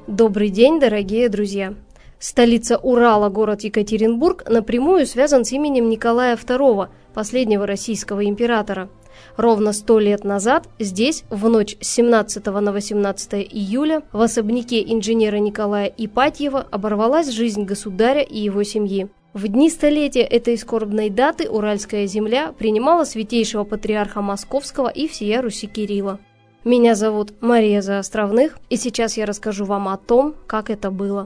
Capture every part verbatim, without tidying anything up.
Добрый день, дорогие друзья! Столица Урала, город Екатеринбург, напрямую связан с именем Николая второго, последнего российского императора. Ровно сто лет назад здесь, в ночь с семнадцатого на восемнадцатое июля, в особняке инженера Николая Ипатьева оборвалась жизнь государя и его семьи. В дни столетия этой скорбной даты Уральская земля принимала святейшего патриарха Московского и всея Руси Кирилла. Меня зовут Мария Заостровных, и сейчас я расскажу вам о том, как это было.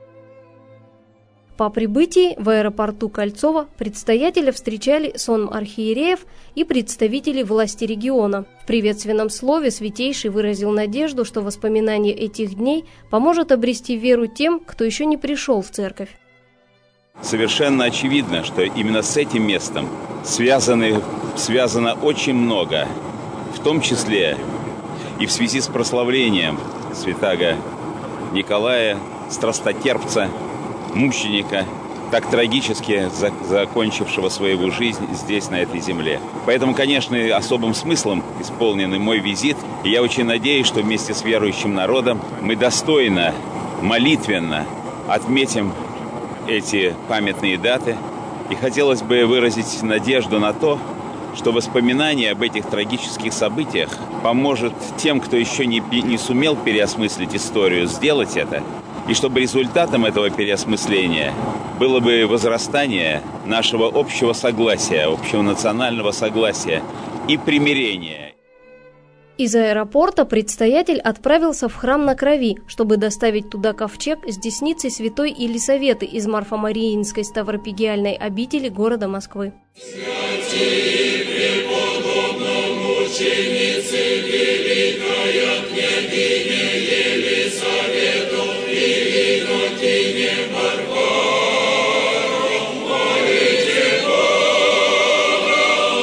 По прибытии в аэропорту Кольцово предстоятеля встречали сонм архиереев и представители власти региона. В приветственном слове святейший выразил надежду, что воспоминание этих дней поможет обрести веру тем, кто еще не пришел в церковь. Совершенно очевидно, что именно с этим местом связаны, связано очень много, в том числе и в связи с прославлением святаго Николая, страстотерпца, мученика, так трагически закончившего свою жизнь здесь, на этой земле. Поэтому, конечно, особым смыслом исполнен и мой визит. И я очень надеюсь, что вместе с верующим народом мы достойно, молитвенно отметим эти памятные даты. И хотелось бы выразить надежду на то, что воспоминание об этих трагических событиях поможет тем, кто еще не, не сумел переосмыслить историю, сделать это. И чтобы результатом этого переосмысления было бы возрастание нашего общего согласия, общего национального согласия и примирения. Из аэропорта предстоятель отправился в храм на Крови, чтобы доставить туда ковчег с десницей святой Елисаветы из Марфа-Мариинской ставропигиальной обители города Москвы. Святей преподобном мученицы великая княгиня Елисавету и инокине Варвару, молите Бога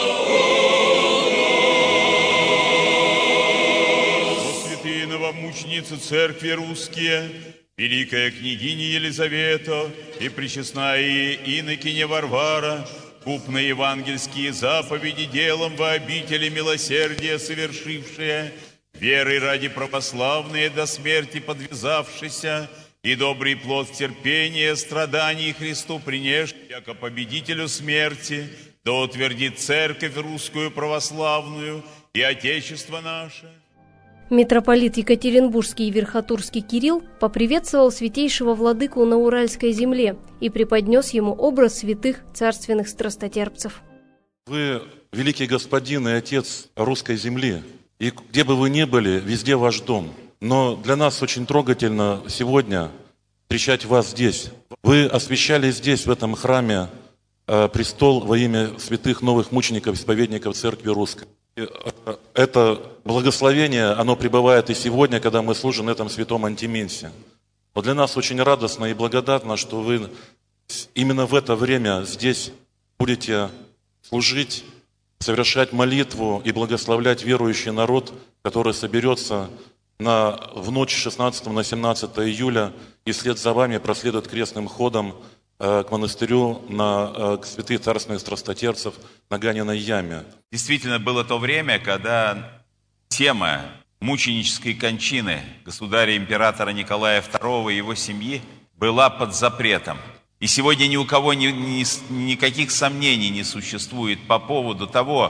о нас. Святые новомученицы церкви русские, великая княгиня Елизавета и пречестная инокиня Варвара, купные евангельские заповеди делом во обители милосердия совершившие, верой ради православные до смерти подвязавшися, и добрый плод терпения, страданий Христу принесший, яко победителю смерти, да утвердит церковь русскую православную и Отечество наше. Митрополит Екатеринбургский и Верхотурский Кирилл поприветствовал святейшего владыку на Уральской земле и преподнес ему образ святых царственных страстотерпцев. Вы великий господин и отец русской земли, и где бы вы ни были, везде ваш дом. Но для нас очень трогательно сегодня встречать вас здесь. Вы освящали здесь, в этом храме, престол во имя святых новых мучеников, исповедников Церкви Русской. Это благословение, оно пребывает и сегодня, когда мы служим на этом святом антименсе. Но для нас очень радостно и благодатно, что вы именно в это время здесь будете служить, совершать молитву и благословлять верующий народ, который соберется на, в ночь с шестнадцатого на семнадцатое июля и вслед за вами проследует крестным ходом к монастырю на, к святых царственных страстотерпцев на Ганиной яме. Действительно, было то время, когда тема мученической кончины государя-императора Николая второго и его семьи была под запретом. И сегодня ни у кого ни, ни, никаких сомнений не существует по поводу того,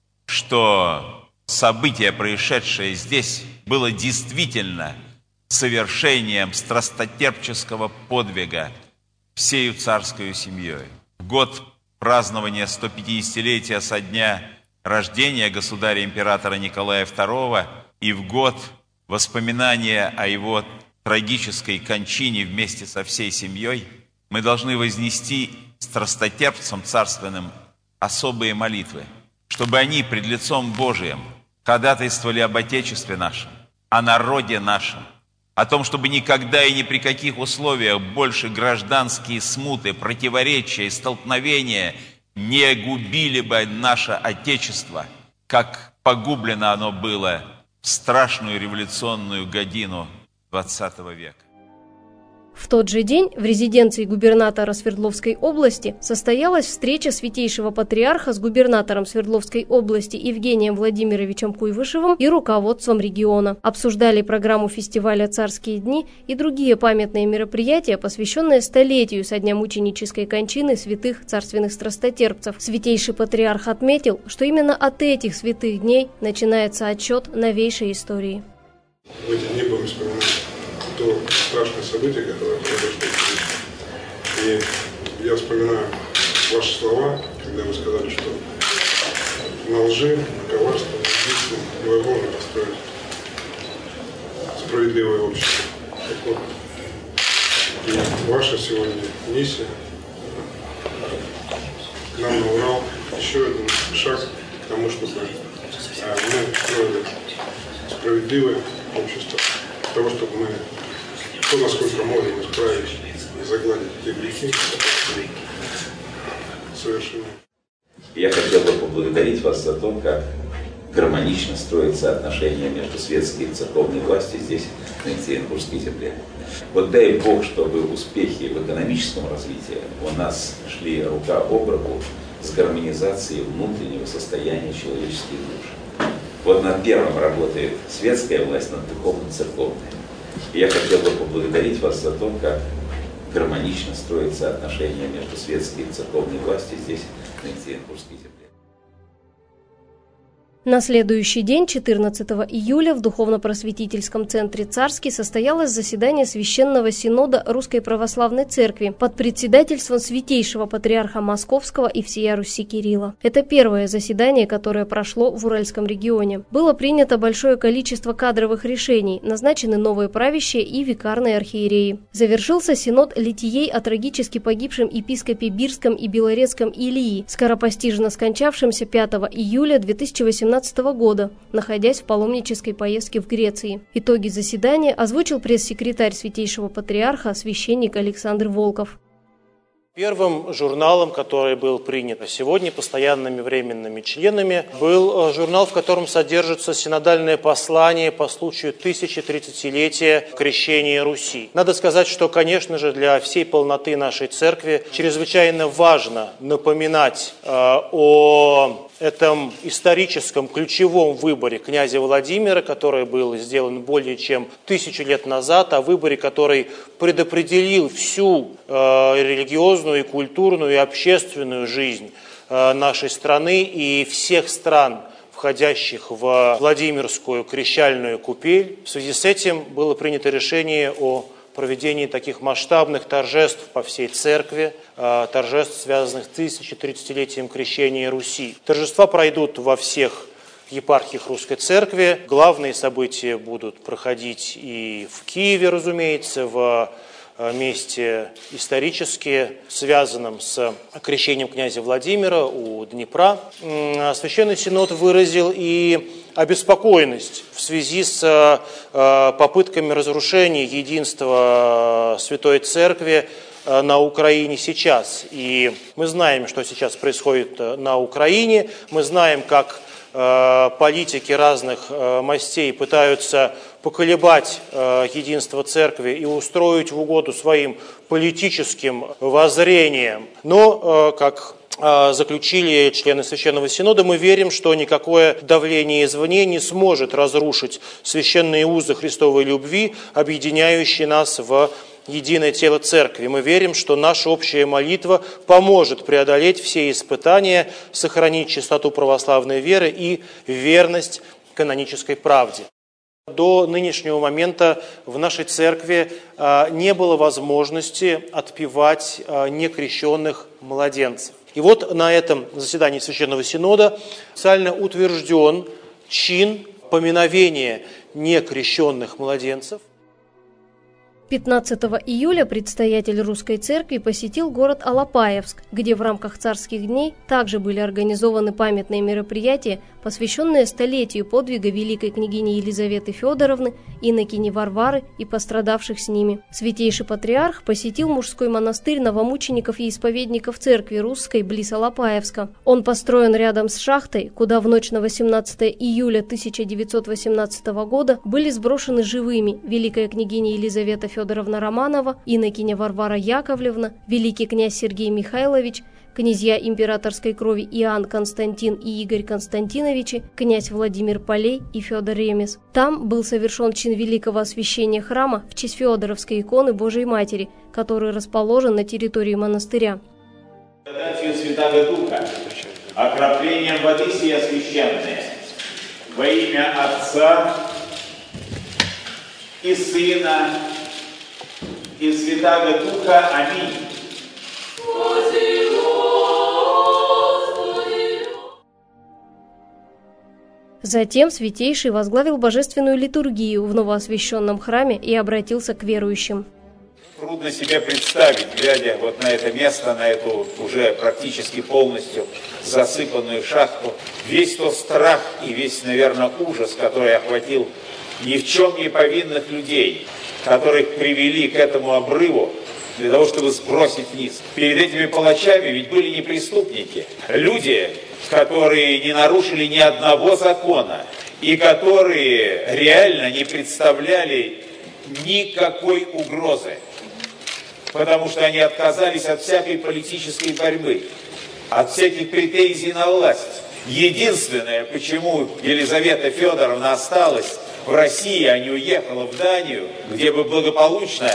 что событие, происшедшее здесь, было действительно совершением страстотерпческого подвига всею царскою семьей. В год празднования сто пятидесятилетия со дня рождения государя-императора Николая второго и в год воспоминания о его трагической кончине вместе со всей семьей мы должны вознести страстотерпцам царственным особые молитвы, чтобы они пред лицом Божиим ходатайствовали об Отечестве нашем, о народе нашем, о том, чтобы никогда и ни при каких условиях больше гражданские смуты, противоречия и столкновения не губили бы наше Отечество, как погублено оно было в страшную революционную годину двадцатого века. В тот же день в резиденции губернатора Свердловской области состоялась встреча святейшего патриарха с губернатором Свердловской области Евгением Владимировичем Куйвышевым и руководством региона. Обсуждали программу фестиваля «Царские дни» и другие памятные мероприятия, посвященные столетию со дня мученической кончины святых царственных страстотерпцев. Святейший патриарх отметил, что именно от этих святых дней начинается отсчет новейшей истории. В эти дни будем вспоминать то страшное событие, которое произошло. И я вспоминаю ваши слова, когда вы сказали, что на лжи, на коварство невозможно построить справедливое общество. Так вот, и ваша сегодня миссия к нам на Урал еще один шаг к тому, чтобы мы строили справедливое общество, для того, чтобы мы то, насколько можем, исправить и загладить те грехи, которые совершены. Я хотел бы поблагодарить вас за то, как гармонично строятся отношения между светской и церковной властью здесь, на Екатеринбургской земле. Вот дай Бог, чтобы успехи в экономическом развитии у нас шли рука об руку с гармонизацией внутреннего состояния человеческих душ. Вот над первым работает светская власть, над духовно-церковной. И я хотел бы поблагодарить вас за то, как гармонично строятся отношения между светской и церковной властью здесь, на Екатеринбургской земле. На следующий день, четырнадцатого июля, в Духовно-просветительском центре «Царский» состоялось заседание Священного Синода Русской Православной Церкви под председательством Святейшего Патриарха Московского и всея Руси Кирилла. Это первое заседание, которое прошло в Уральском регионе. Было принято большое количество кадровых решений, назначены новые правящие и викарные архиереи. Завершился Синод литией о трагически погибшем епископе Бирском и Белорецком Илии, скоропостижно скончавшемся пятого июля две тысячи восемнадцатого года, находясь в паломнической поездке в Греции. Итоги заседания озвучил пресс-секретарь Святейшего Патриарха, священник Александр Волков. Первым журналом, который был принят сегодня постоянными временными членами, был журнал, в котором содержится синодальное послание по случаю тысячетридцатилетия крещения Руси. Надо сказать, что, конечно же, для всей полноты нашей церкви чрезвычайно важно напоминать э, о этом историческом ключевом выборе князя Владимира, который был сделан более чем тысячу лет назад, о выборе, который предопределил всю э, религиозную, и культурную, и общественную жизнь э, нашей страны и всех стран, входящих в Владимирскую крещальную купель. В связи с этим было принято решение о проведении таких масштабных торжеств по всей церкви, торжеств, связанных с тысячетридцатилетием крещения Руси. Торжества пройдут во всех епархиях Русской Церкви. Главные события будут проходить и в Киеве, разумеется, в месте исторически связанном с крещением князя Владимира у Днепра. Священный Синод выразил и обеспокоенность в связи с попытками разрушения единства Святой Церкви на Украине сейчас. И мы знаем, что сейчас происходит на Украине, мы знаем, как политики разных мастей пытаются поколебать единство церкви и устроить в угоду своим политическим воззрениям. Но, как заключили члены Священного Синода, мы верим, что никакое давление извне не сможет разрушить священные узы Христовой любви, объединяющие нас в единое тело Церкви. Мы верим, что наша общая молитва поможет преодолеть все испытания, сохранить чистоту православной веры и верность канонической правде. До нынешнего момента в нашей церкви не было возможности отпевать некрещенных младенцев. И вот на этом заседании Священного Синода официально утвержден чин поминовения некрещенных младенцев. пятнадцатого июля предстоятель Русской Церкви посетил город Алапаевск, где в рамках царских дней также были организованы памятные мероприятия, посвященные столетию подвига великой княгини Елизаветы Федоровны, инокини Варвары и пострадавших с ними. Святейший Патриарх посетил мужской монастырь новомучеников и исповедников Церкви Русской близ Алапаевска. Он построен рядом с шахтой, куда в ночь на восемнадцатое июля тысяча девятьсот восемнадцатого года были сброшены живыми великая княгиня Елизавета Федоровна Романова, инокиня Варвара Яковлевна, великий князь Сергей Михайлович, князья императорской крови Иоанн Константин и Игорь Константиновичи, князь Владимир Полей и Федор Ремес. Там был совершен чин великого освящения храма в честь Феодоровской иконы Божией Матери, который расположен на территории монастыря. Благодатью Святаго Духа, окроплением воды сия священные, во имя Отца и Сына и Святаго Духа. Аминь. Затем Святейший возглавил божественную литургию в новоосвященном храме и обратился к верующим. Трудно себе представить, глядя вот на это место, на эту уже практически полностью засыпанную шахту, весь тот страх и весь, наверное, ужас, который охватил ни в чем не повинных людей, которых привели к этому обрыву для того, чтобы сбросить вниз. Перед этими палачами ведь были не преступники, люди, которые не нарушили ни одного закона и которые реально не представляли никакой угрозы, потому что они отказались от всякой политической борьбы, от всяких претензий на власть. Единственное, почему Елизавета Федоровна осталась в России, а не уехала в Данию, где бы благополучно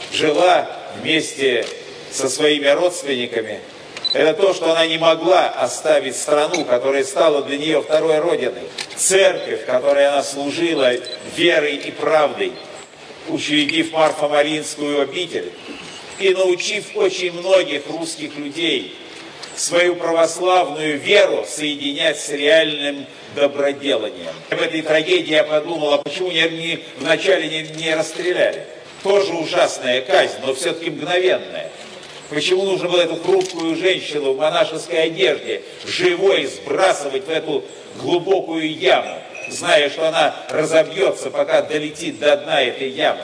жила вместе со своими родственниками, это то, что она не могла оставить страну, которая стала для нее второй родиной, церковь, которой она служила верой и правдой, учредив Марфо-Маринскую обитель и научив очень многих русских людей свою православную веру соединять с реальным доброделанием. В этой трагедии я подумал, а почему не, не, вначале не, не расстреляли? Тоже ужасная казнь, но все-таки мгновенная. Почему нужно было эту хрупкую женщину в монашеской одежде живой сбрасывать в эту глубокую яму, зная, что она разобьется, пока долетит до дна этой ямы?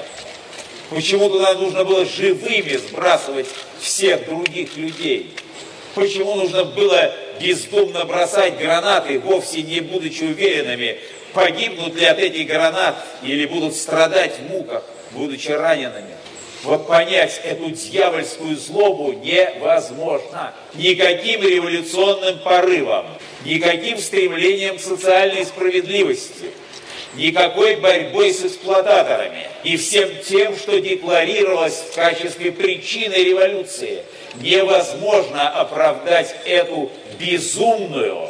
Почему туда нужно было живыми сбрасывать всех других людей? Почему нужно было бездумно бросать гранаты, вовсе не будучи уверенными, погибнут ли от этих гранат или будут страдать в муках, будучи ранеными? Вот понять эту дьявольскую злобу невозможно. Никаким революционным порывом, никаким стремлением к социальной справедливости, никакой борьбой с эксплуататорами и всем тем, что декларировалось в качестве причины революции, невозможно оправдать эту безумную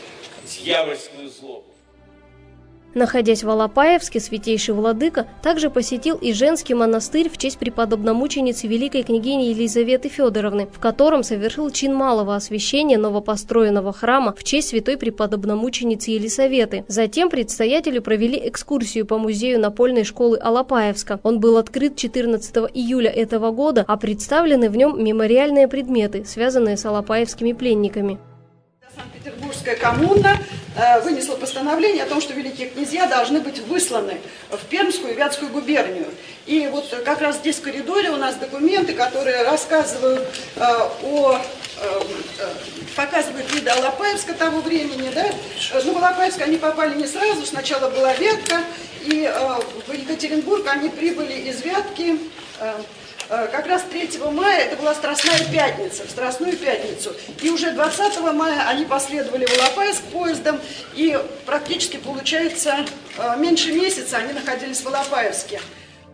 дьявольскую злобу. Находясь в Алапаевске, Святейший Владыка также посетил и женский монастырь в честь преподобномученицы великой княгини Елизаветы Федоровны, в котором совершил чин малого освящения новопостроенного храма в честь святой преподобномученицы Елисаветы. Затем предстоятелю провели экскурсию по музею напольной школы Алапаевска. Он был открыт четырнадцатого июля этого года, а представлены в нем мемориальные предметы, связанные с алапаевскими пленниками. Санкт-Петербургская коммуна вынесла постановление о том, что великие князья должны быть высланы в Пермскую и Вятскую губернию. И вот как раз здесь в коридоре у нас документы, которые рассказывают о, показывают виды Алапаевска того времени. Да? Ну, в Алапаевск они попали не сразу, сначала была Вятка, и в Екатеринбург они прибыли из Вятки. Как раз третьего мая, это была Страстная Пятница, в Страстную Пятницу. И уже двадцатого мая они последовали в Алапаевск поездом, и практически, получается, меньше месяца они находились в Алапаевске.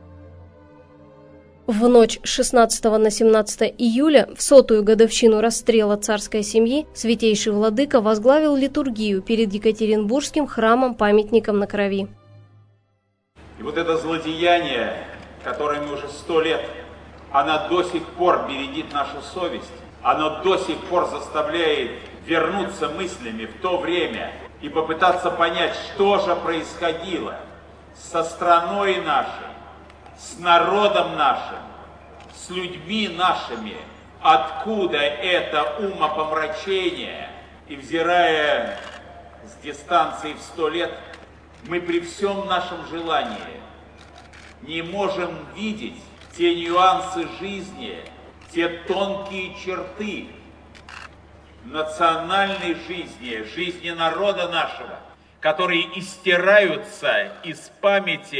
В ночь с шестнадцатого на семнадцатое июля, в сотую годовщину расстрела царской семьи, Святейший Владыка возглавил литургию перед Екатеринбургским храмом-памятником на крови. И вот это злодеяние, которое мы уже сто лет, она до сих пор бередит нашу совесть, она до сих пор заставляет вернуться мыслями в то время и попытаться понять, что же происходило со страной нашей, с народом нашим, с людьми нашими, откуда это умопомрачение. И взирая с дистанции в сто лет, мы при всем нашем желании не можем видеть те нюансы жизни, те тонкие черты национальной жизни, жизни народа нашего, которые истираются из памяти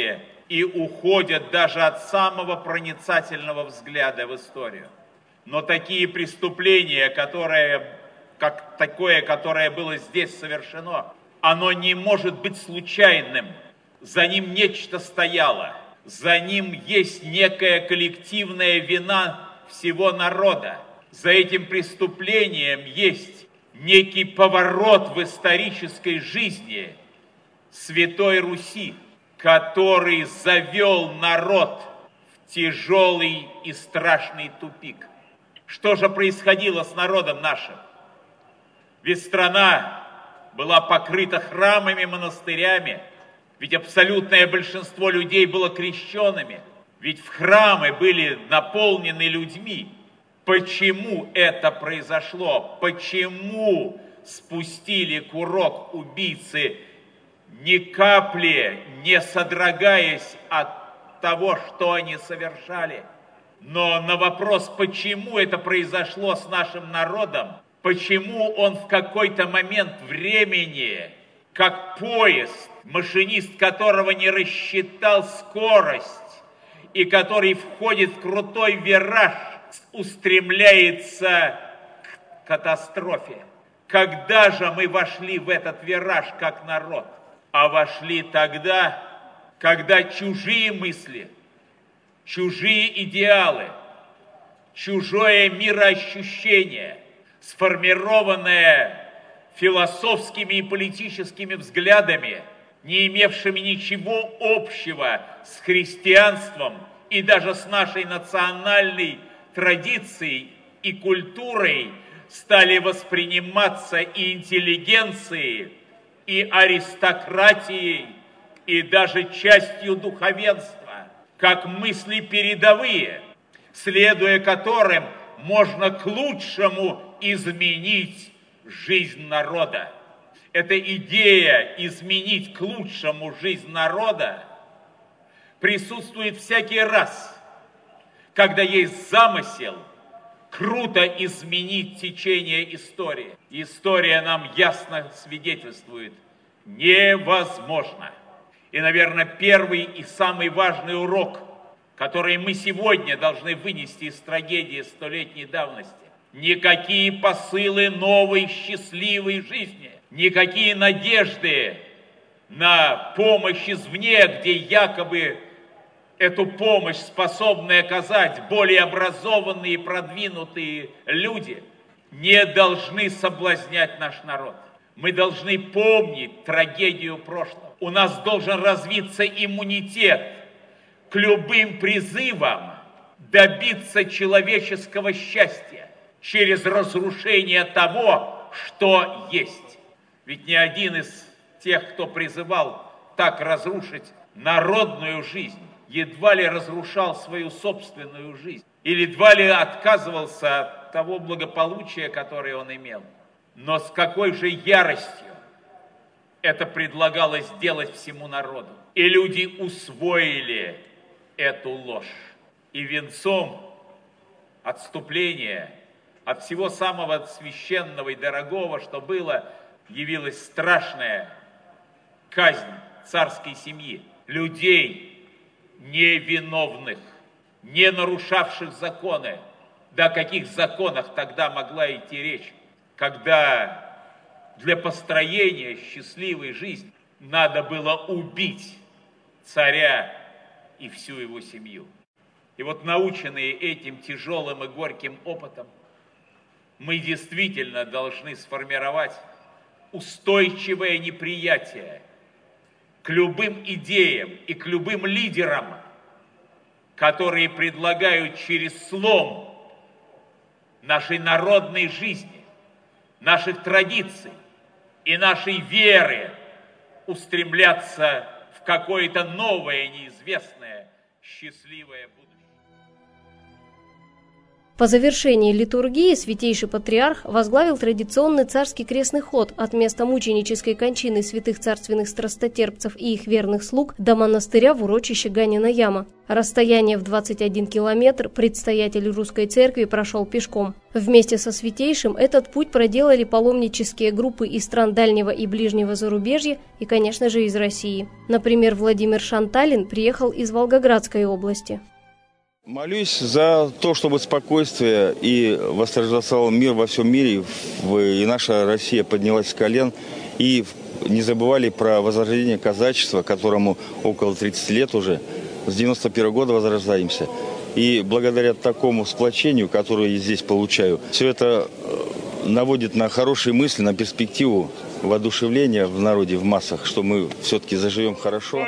и уходят даже от самого проницательного взгляда в историю. Но такие преступления, которые, как такое, которое было здесь совершено, оно не может быть случайным. За ним нечто стояло. За ним есть некая коллективная вина всего народа. За этим преступлением есть некий поворот в исторической жизни Святой Руси, который завел народ в тяжелый и страшный тупик. Что же происходило с народом нашим? Ведь страна была покрыта храмами, монастырями, ведь абсолютное большинство людей было крещенными, ведь в храмы были наполнены людьми. Почему это произошло? Почему спустили курок убийцы, ни капли не содрогаясь от того, что они совершали? Но на вопрос, почему это произошло с нашим народом, почему он в какой-то момент времени, как поезд, машинист которого не рассчитал скорость и который входит в крутой вираж, устремляется к катастрофе. Когда же мы вошли в этот вираж как народ? А вошли тогда, когда чужие мысли, чужие идеалы, чужое мироощущение, сформированное философскими и политическими взглядами, не имевшими ничего общего с христианством и даже с нашей национальной традицией и культурой, стали восприниматься и интеллигенцией, и аристократией, и даже частью духовенства, как мысли передовые, следуя которым можно к лучшему изменить жизнь народа. Эта идея изменить к лучшему жизнь народа присутствует всякий раз, когда есть замысел круто изменить течение истории. История нам ясно свидетельствует: невозможно. И, наверное, первый и самый важный урок, который мы сегодня должны вынести из трагедии столетней давности: никакие посылы новой счастливой жизни, никакие надежды на помощь извне, где якобы эту помощь способны оказать более образованные и продвинутые люди, не должны соблазнять наш народ. Мы должны помнить трагедию прошлого. У нас должен развиться иммунитет к любым призывам добиться человеческого счастья через разрушение того, что есть. Ведь ни один из тех, кто призывал так разрушить народную жизнь, едва ли разрушал свою собственную жизнь, или едва ли отказывался от того благополучия, которое он имел. Но с какой же яростью это предлагалось сделать всему народу. И люди усвоили эту ложь. И венцом отступления от всего самого священного и дорогого, что было, явилась страшная казнь царской семьи. Людей невиновных, не нарушавших законы. Да о каких законах тогда могла идти речь, когда для построения счастливой жизни надо было убить царя и всю его семью. И вот, наученные этим тяжелым и горьким опытом, мы действительно должны сформировать устойчивое неприятие к любым идеям и к любым лидерам, которые предлагают через слом нашей народной жизни, наших традиций и нашей веры устремляться в какое-то новое, неизвестное, счастливое будущее. По завершении литургии святейший патриарх возглавил традиционный царский крестный ход от места мученической кончины святых царственных страстотерпцев и их верных слуг до монастыря в урочище Ганина Яма. Расстояние в двадцать один километр предстоятель русской церкви прошел пешком. Вместе со святейшим этот путь проделали паломнические группы из стран дальнего и ближнего зарубежья и, конечно же, из России. Например, Владимир Шанталин приехал из Волгоградской области. Молюсь за то, чтобы спокойствие и восторжествовал мир во всем мире, и наша Россия поднялась с колен, и не забывали про возрождение казачества, которому около тридцати лет уже, с девяносто первого года возрождаемся. И благодаря такому сплочению, которое я здесь получаю, все это наводит на хорошие мысли, на перспективу воодушевления в народе, в массах, что мы все-таки заживем хорошо.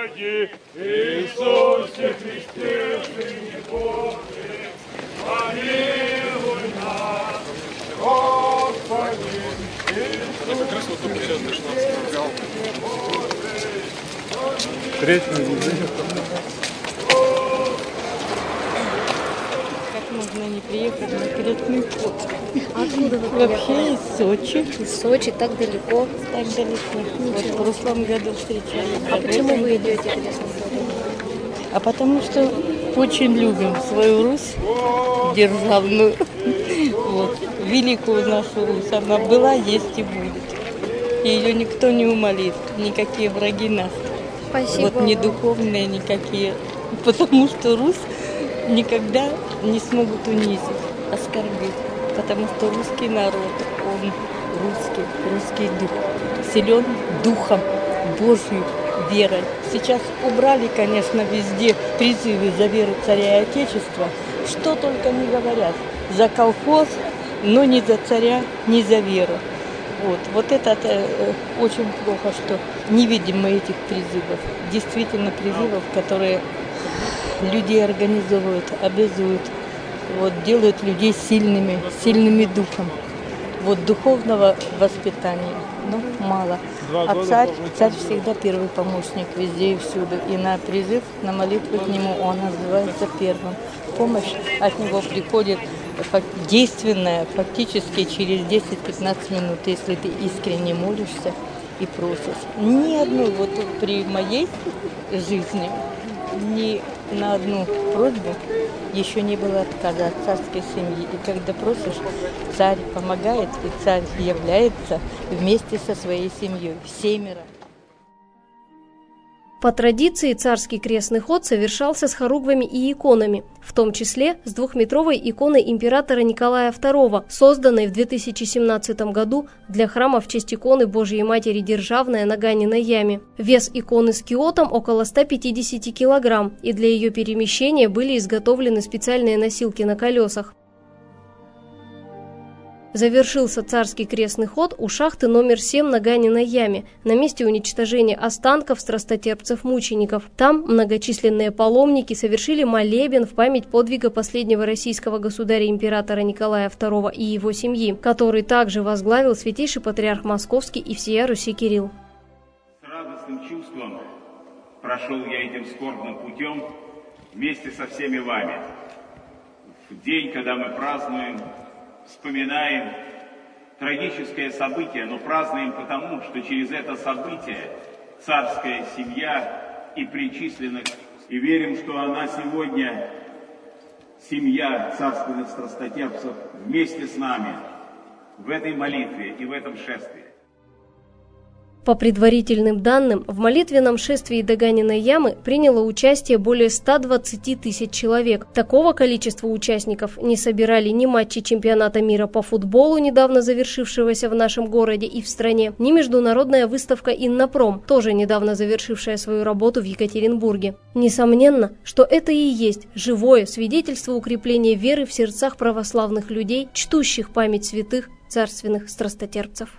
Как можно не приехать на крестный ход? Откуда вы приехали? Вообще из Сочи. Из Сочи, так далеко? Так далеко. Вот в прошлом году встречали. А почему вы идете крестным ходом? А потому что очень любим свою Русь державную. Вот. Великую нашу Русь. Она была, есть и будет. И ее никто не умолит. Никакие враги нас. Спасибо. Вот не духовные никакие. Потому что Русь никогда не смогут унизить, оскорбить. Потому что русский народ, он русский, русский дух. Силен духом, Божьей верой. Сейчас убрали, конечно, везде призывы за веру царя и отечества. Что только не говорят. За колхоз, но не за царя, не за веру. Вот, вот это э, очень плохо, что не видим мы этих призывов. Действительно призывов, которые людей организовывают, обязуют, вот, делают людей сильными, сильными духом. Вот духовного воспитания, но мало. А царь, царь всегда первый помощник везде и всюду. И на призыв, на молитву к нему он называется первым. Помощь от него приходит действенная фактически через десять-пятнадцать минут, если ты искренне молишься и просишь. Ни одну, вот при моей жизни, ни на одну просьбу еще не было отказа от царской семьи. И когда просишь, царь помогает, и царь является вместе со своей семьей, семеро. По традиции царский крестный ход совершался с хоругвами и иконами, в том числе с двухметровой иконой императора Николая второго, созданной в две тысячи семнадцатом году для храма в честь иконы Божией Матери Державная на Ганиной Яме. Вес иконы с киотом около ста пятидесяти килограмм, и для ее перемещения были изготовлены специальные носилки на колесах. Завершился царский крестный ход у шахты номер семь на Ганиной Яме, на месте уничтожения останков страстотерпцев-мучеников. Там многочисленные паломники совершили молебен в память подвига последнего российского государя-императора Николая второго и его семьи, который также возглавил святейший патриарх Московский и всея Руси Кирилл. С радостным чувством прошел я этим скорбным путем вместе со всеми вами. В день, когда мы празднуем, вспоминаем трагическое событие, но празднуем потому, что через это событие царская семья и причислена, и верим, что она сегодня, семья царственных страстотерпцев, вместе с нами в этой молитве и в этом шествии. По предварительным данным, в молитвенном шествии до Ганиной Ямы приняло участие более ста двадцати тысяч человек. Такого количества участников не собирали ни матчи чемпионата мира по футболу, недавно завершившегося в нашем городе и в стране, ни международная выставка «Иннопром», тоже недавно завершившая свою работу в Екатеринбурге. Несомненно, что это и есть живое свидетельство укрепления веры в сердцах православных людей, чтущих память святых царственных страстотерпцев.